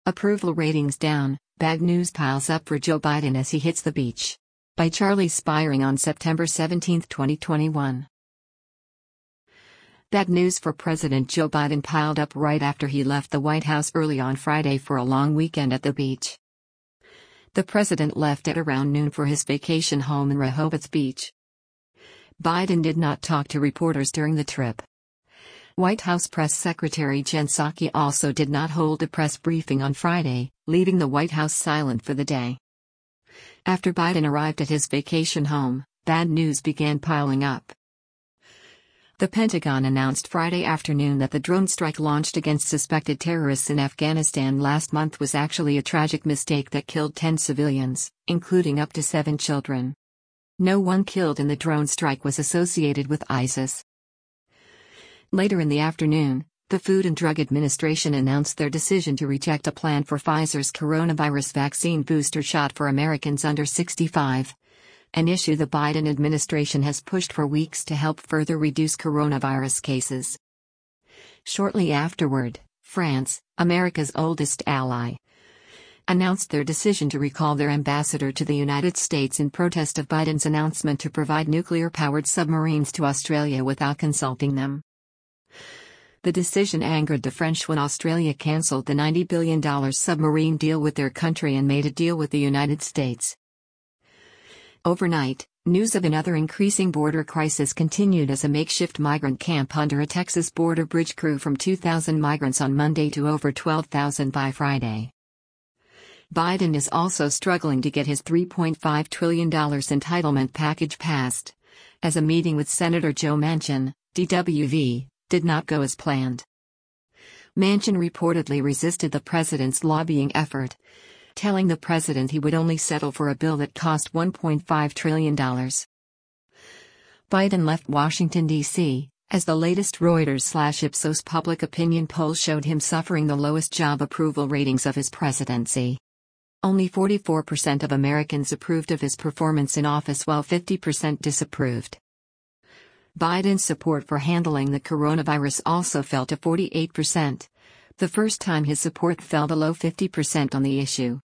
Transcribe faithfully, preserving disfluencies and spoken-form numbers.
Approval ratings down, bad news piles up for Joe Biden as he hits the beach. By Charlie Spiring on September seventeenth, twenty twenty-one. Bad news for President Joe Biden piled up right after he left the White House early on Friday for a long weekend at the beach. The president left at around noon for his vacation home in Rehoboth Beach. Biden did not talk to reporters during the trip. White House Press Secretary Jen Psaki also did not hold a press briefing on Friday, leaving the White House silent for the day. After Biden arrived at his vacation home, bad news began piling up. The Pentagon announced Friday afternoon that the drone strike launched against suspected terrorists in Afghanistan last month was actually a tragic mistake that killed ten civilians, including up to seven children. No one killed in the drone strike was associated with ISIS. Later in the afternoon, the Food and Drug Administration announced their decision to reject a plan for Pfizer's coronavirus vaccine booster shot for Americans under sixty-five. An issue the Biden administration has pushed for weeks to help further reduce coronavirus cases. Shortly afterward, France, America's oldest ally, announced their decision to recall their ambassador to the United States in protest of Biden's announcement to provide nuclear-powered submarines to Australia without consulting them. The decision angered the French when Australia cancelled the ninety billion dollars submarine deal with their country and made a deal with the United States. Overnight, news of another increasing border crisis continued as a makeshift migrant camp under a Texas border bridge grew from two thousand migrants on Monday to over twelve thousand by Friday. Biden is also struggling to get his three point five trillion dollars entitlement package passed, as a meeting with Senator Joe Manchin, D W V, did not go as planned. Manchin reportedly resisted the president's lobbying effort, telling the president he would only settle for a bill that cost one point five trillion dollars. Biden left Washington, D C, as the latest Reuters/Ipsos public opinion poll showed him suffering the lowest job approval ratings of his presidency. Only forty-four percent of Americans approved of his performance in office while fifty percent disapproved. Biden's support for handling the coronavirus also fell to forty-eight percent, the first time his support fell below fifty percent on the issue.